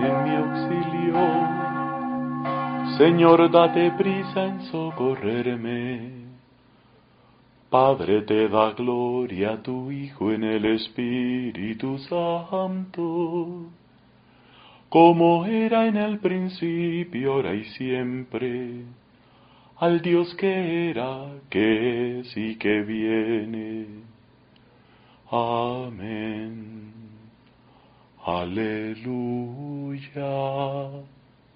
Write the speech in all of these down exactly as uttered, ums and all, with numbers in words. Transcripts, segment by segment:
en mi auxilio. Señor, date prisa en socorrerme. Padre, te da gloria a tu Hijo en el Espíritu Santo, como era en el principio, ahora y siempre, al Dios que era, que es y que viene. Amén. Aleluya.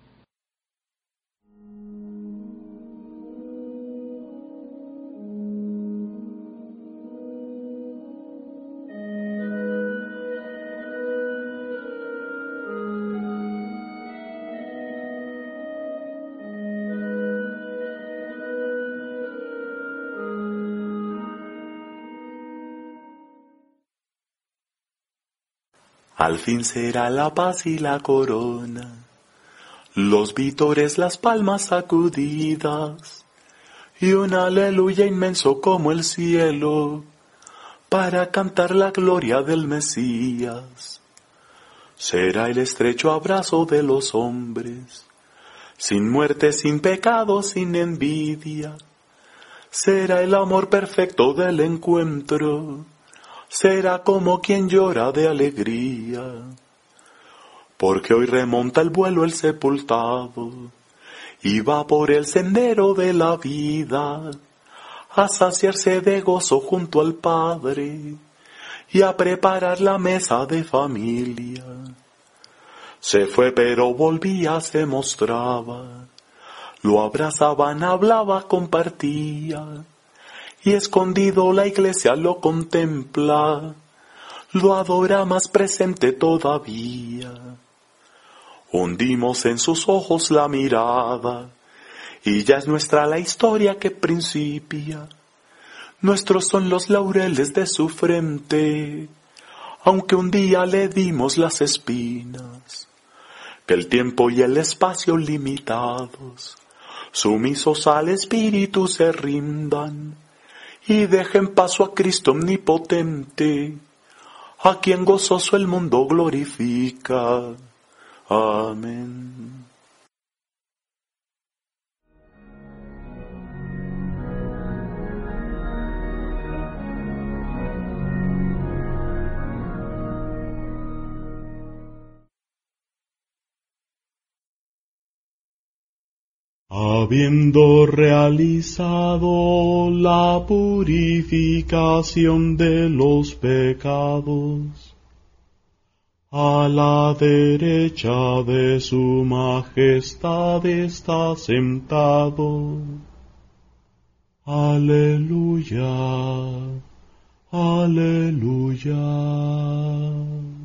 Al fin será la paz y la corona, los vítores, las palmas sacudidas, y un aleluya inmenso como el cielo, para cantar la gloria del Mesías. Será el estrecho abrazo de los hombres, sin muerte, sin pecado, sin envidia. Será el amor perfecto del encuentro, será como quien llora de alegría, porque hoy remonta el vuelo el sepultado, y va por el sendero de la vida, a saciarse de gozo junto al Padre, y a preparar la mesa de familia. Se fue pero volvía, se mostraba, lo abrazaban, hablaba, compartía, y escondido la iglesia lo contempla, lo adora más presente todavía. Hundimos en sus ojos la mirada, y ya es nuestra la historia que principia. Nuestros son los laureles de su frente, aunque un día le dimos las espinas. Que el tiempo y el espacio limitados, sumisos al Espíritu se rindan, y dejen paso a Cristo omnipotente, a quien gozoso el mundo glorifica. Amén. Habiendo realizado la purificación de los pecados, a la derecha de su majestad está sentado. Aleluya, aleluya.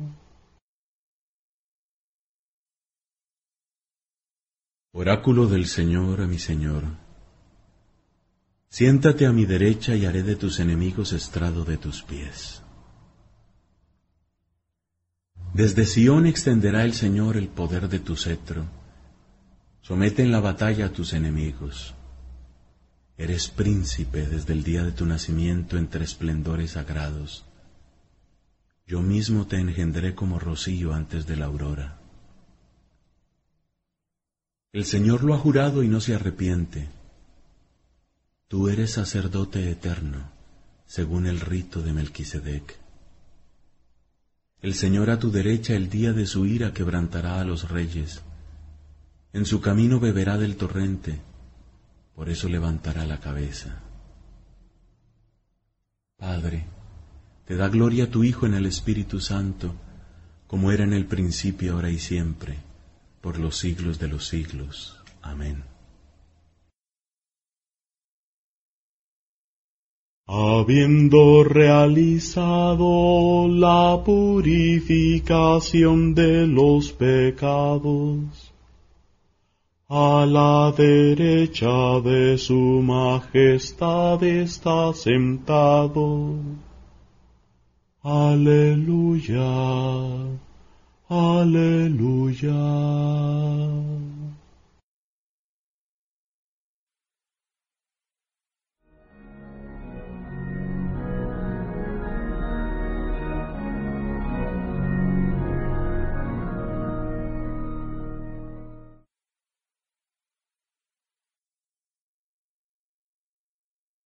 Oráculo del Señor a mi Señor. Siéntate a mi derecha y haré de tus enemigos estrado de tus pies. Desde Sión extenderá el Señor el poder de tu cetro. Somete en la batalla a tus enemigos. Eres príncipe desde el día de tu nacimiento entre esplendores sagrados. Yo mismo te engendré como rocío antes de la aurora. El Señor lo ha jurado y no se arrepiente. Tú eres sacerdote eterno, según el rito de Melquisedec. El Señor a tu derecha el día de su ira quebrantará a los reyes. En su camino beberá del torrente, por eso levantará la cabeza. Padre, te da gloria tu Hijo en el Espíritu Santo, como era en el principio, ahora y siempre, por los siglos de los siglos. Amén. Habiendo realizado la purificación de los pecados, a la derecha de su majestad está sentado. Aleluya, aleluya.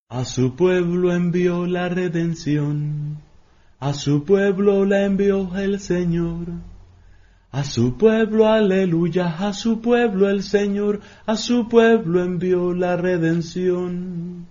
A su pueblo envió la redención, a su pueblo la envió el Señor. A su pueblo, aleluya, a su pueblo el Señor, a su pueblo envió la redención.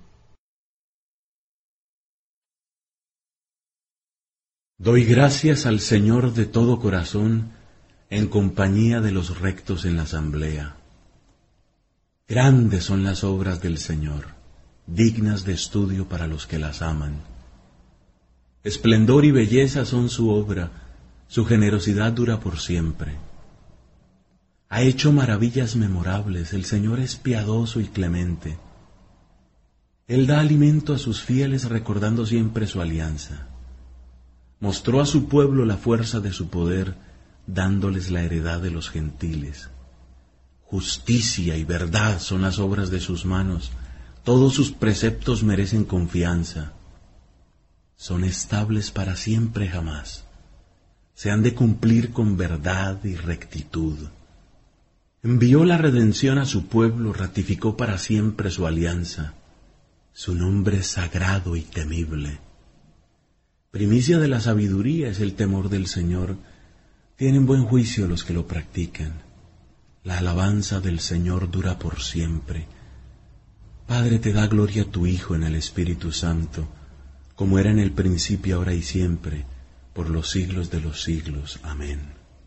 Doy gracias al Señor de todo corazón, en compañía de los rectos en la asamblea. Grandes son las obras del Señor, dignas de estudio para los que las aman. Esplendor y belleza son su obra, su generosidad dura por siempre. Ha hecho maravillas memorables, el Señor es piadoso y clemente. Él da alimento a sus fieles recordando siempre su alianza. Mostró a su pueblo la fuerza de su poder, dándoles la heredad de los gentiles. Justicia y verdad son las obras de sus manos, todos sus preceptos merecen confianza. Son estables para siempre jamás. Se han de cumplir con verdad y rectitud. Envió la redención a su pueblo, ratificó para siempre su alianza. Su nombre es sagrado y temible. Primicia de la sabiduría es el temor del Señor. Tienen buen juicio los que lo practican. La alabanza del Señor dura por siempre. Padre, te da gloria a tu Hijo en el Espíritu Santo, como era en el principio, ahora y siempre, por los siglos de los siglos. Amén.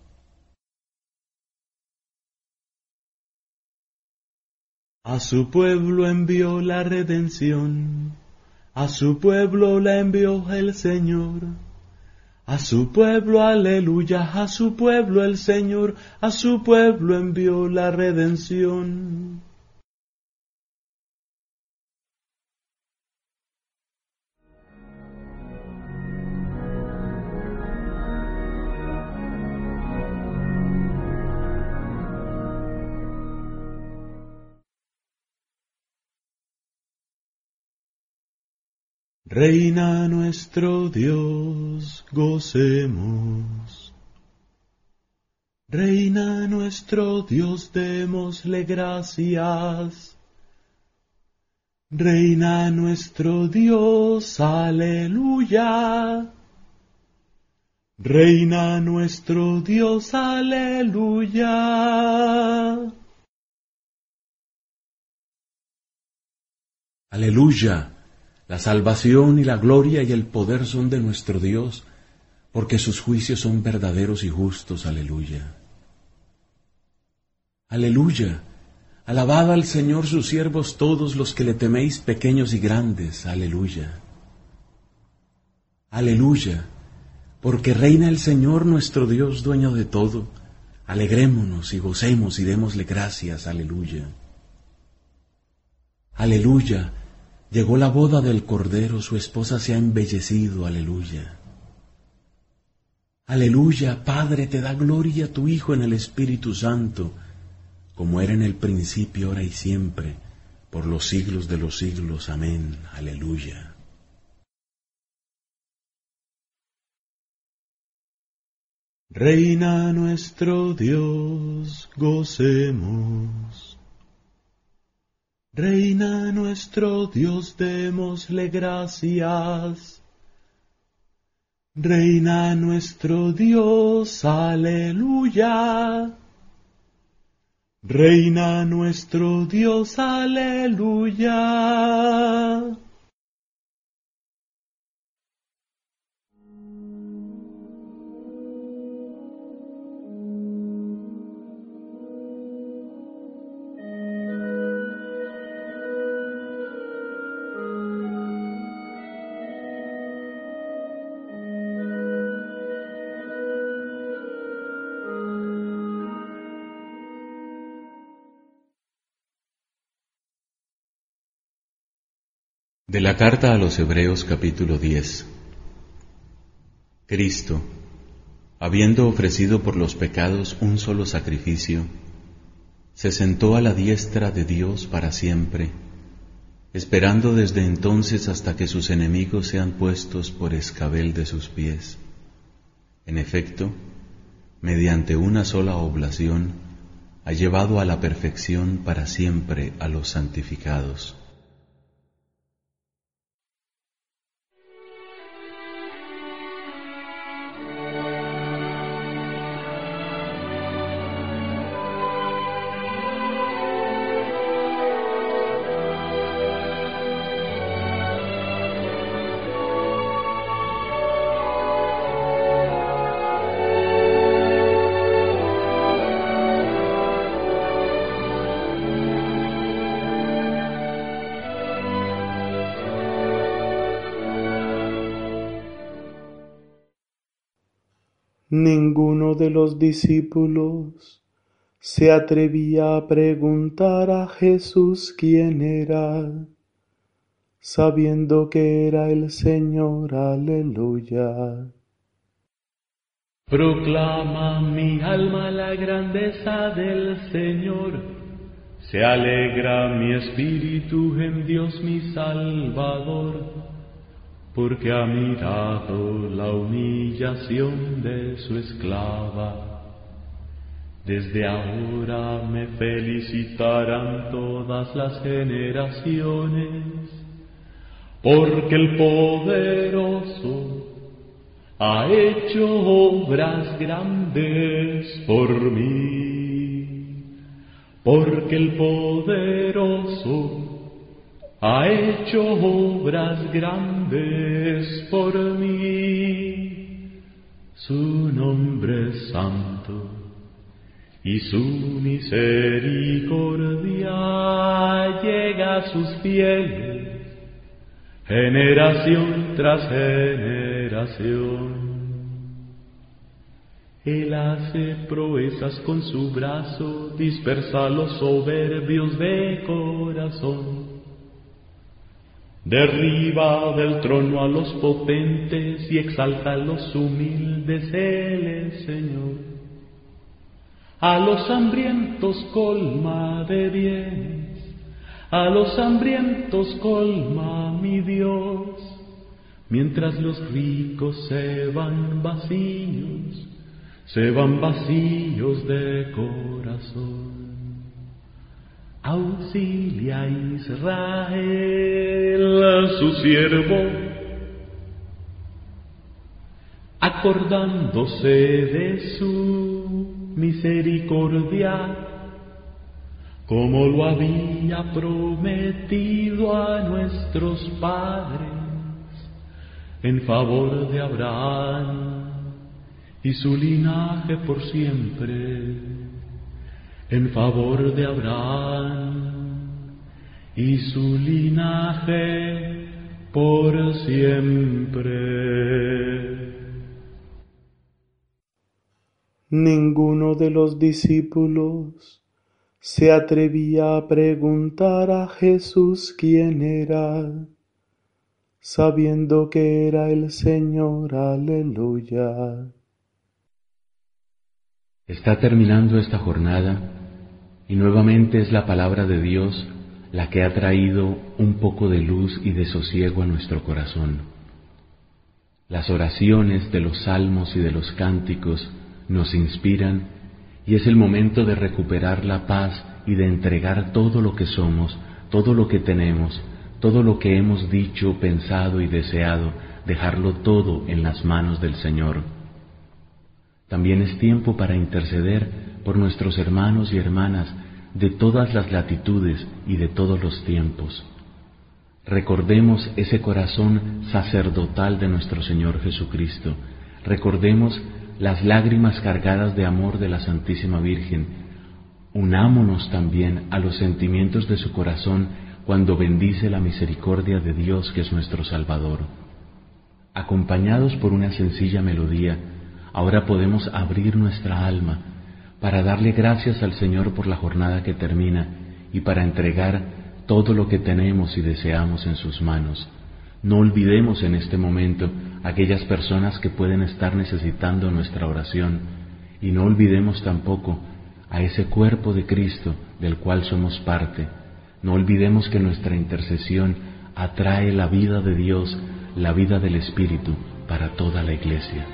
A su pueblo envió la redención, a su pueblo la envió el Señor. A su pueblo, aleluya, a su pueblo el Señor, a su pueblo envió la redención. Reina nuestro Dios, gocemos. Reina nuestro Dios, démosle gracias. Reina nuestro Dios, aleluya. Reina nuestro Dios, aleluya. Aleluya. La salvación y la gloria y el poder son de nuestro Dios, porque sus juicios son verdaderos y justos. Aleluya. Aleluya. Alabad al Señor sus siervos todos los que le teméis, pequeños y grandes. Aleluya. Aleluya. Porque reina el Señor nuestro Dios, dueño de todo. Alegrémonos y gocemos y démosle gracias. Aleluya. Aleluya. Llegó la boda del Cordero, su esposa se ha embellecido, aleluya. Aleluya, Padre, te da gloria a tu Hijo en el Espíritu Santo, como era en el principio, ahora y siempre, por los siglos de los siglos. Amén, aleluya. Reina nuestro Dios, gocemos. Reina nuestro Dios, démosle gracias. Reina nuestro Dios, aleluya. Reina nuestro Dios, aleluya. De la carta a los Hebreos capítulo diez. Cristo, habiendo ofrecido por los pecados un solo sacrificio, se sentó a la diestra de Dios para siempre, esperando desde entonces hasta que sus enemigos sean puestos por escabel de sus pies. En efecto, mediante una sola oblación, ha llevado a la perfección para siempre a los santificados. Ninguno de los discípulos se atrevía a preguntar a Jesús quién era, sabiendo que era el Señor. Aleluya. Proclama mi alma la grandeza del Señor, se alegra mi espíritu en Dios mi Salvador, porque ha mirado la humillación de su esclava. Desde ahora me felicitarán todas las generaciones, porque el poderoso ha hecho obras grandes por mí, porque el poderoso ha hecho obras grandes por mí. Su nombre es santo y su misericordia llega a sus fieles, generación tras generación. Él hace proezas con su brazo, dispersa a los soberbios de corazón. Derriba del trono a los potentes y exalta a los humildes. Él es Señor. A los hambrientos colma de bienes, a los hambrientos colma mi Dios, mientras los ricos se van vacíos, se van vacíos de corazón. Auxilia a Israel, su siervo, acordándose de su misericordia, como lo había prometido a nuestros padres, en favor de Abraham y su linaje por siempre, en favor de Abraham y su linaje por siempre. Ninguno de los discípulos se atrevía a preguntar a Jesús quién era, sabiendo que era el Señor. Aleluya. Está terminando esta jornada y nuevamente es la palabra de Dios la que ha traído un poco de luz y de sosiego a nuestro corazón. Las oraciones de los salmos y de los cánticos nos inspiran y es el momento de recuperar la paz y de entregar todo lo que somos, todo lo que tenemos, todo lo que hemos dicho, pensado y deseado, dejarlo todo en las manos del Señor. También es tiempo para interceder por nuestros hermanos y hermanas de todas las latitudes y de todos los tiempos. Recordemos ese corazón sacerdotal de nuestro Señor Jesucristo. Recordemos las lágrimas cargadas de amor de la Santísima Virgen. Unámonos también a los sentimientos de su corazón cuando bendice la misericordia de Dios, que es nuestro Salvador. Acompañados por una sencilla melodía, ahora podemos abrir nuestra alma para darle gracias al Señor por la jornada que termina y para entregar todo lo que tenemos y deseamos en sus manos. No olvidemos en este momento aquellas personas que pueden estar necesitando nuestra oración y no olvidemos tampoco a ese cuerpo de Cristo del cual somos parte. No olvidemos que nuestra intercesión atrae la vida de Dios, la vida del Espíritu para toda la Iglesia.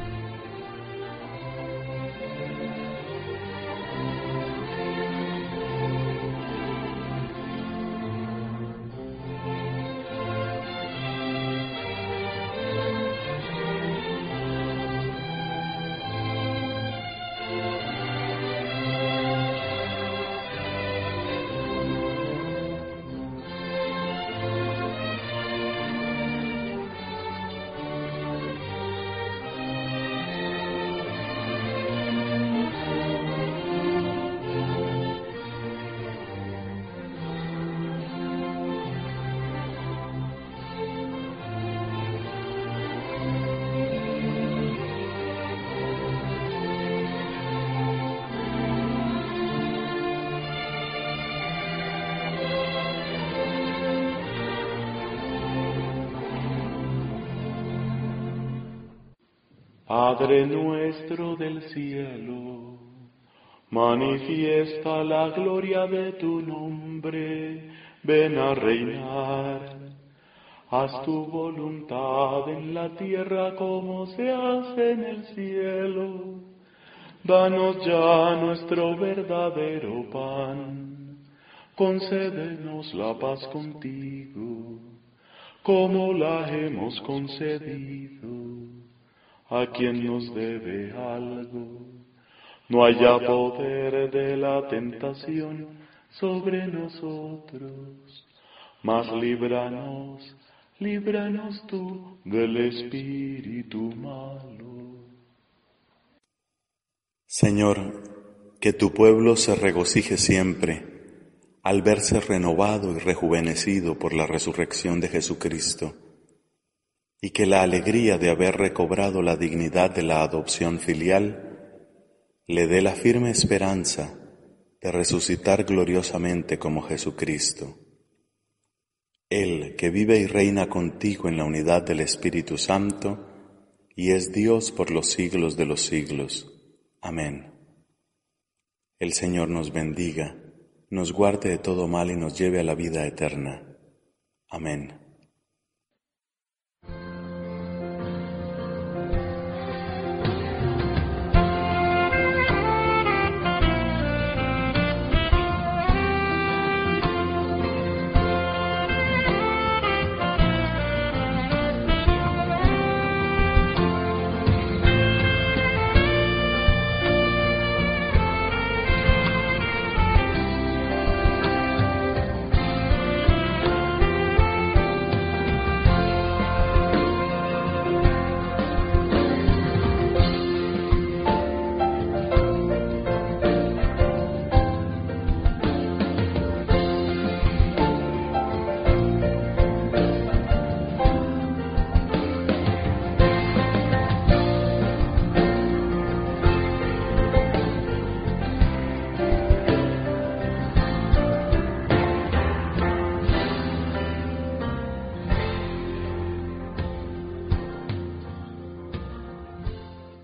Padre nuestro del cielo, manifiesta la gloria de tu nombre, ven a reinar. Haz tu voluntad en la tierra como se hace en el cielo. Danos ya nuestro verdadero pan. Concédenos la paz contigo, como la hemos concedido a quien nos debe algo. No haya poder de la tentación sobre nosotros, mas líbranos, líbranos tú del espíritu malo. Señor, que tu pueblo se regocije siempre al verse renovado y rejuvenecido por la resurrección de Jesucristo, y que la alegría de haber recobrado la dignidad de la adopción filial le dé la firme esperanza de resucitar gloriosamente como Jesucristo. Él que vive y reina contigo en la unidad del Espíritu Santo, y es Dios por los siglos de los siglos. Amén. El Señor nos bendiga, nos guarde de todo mal y nos lleve a la vida eterna. Amén.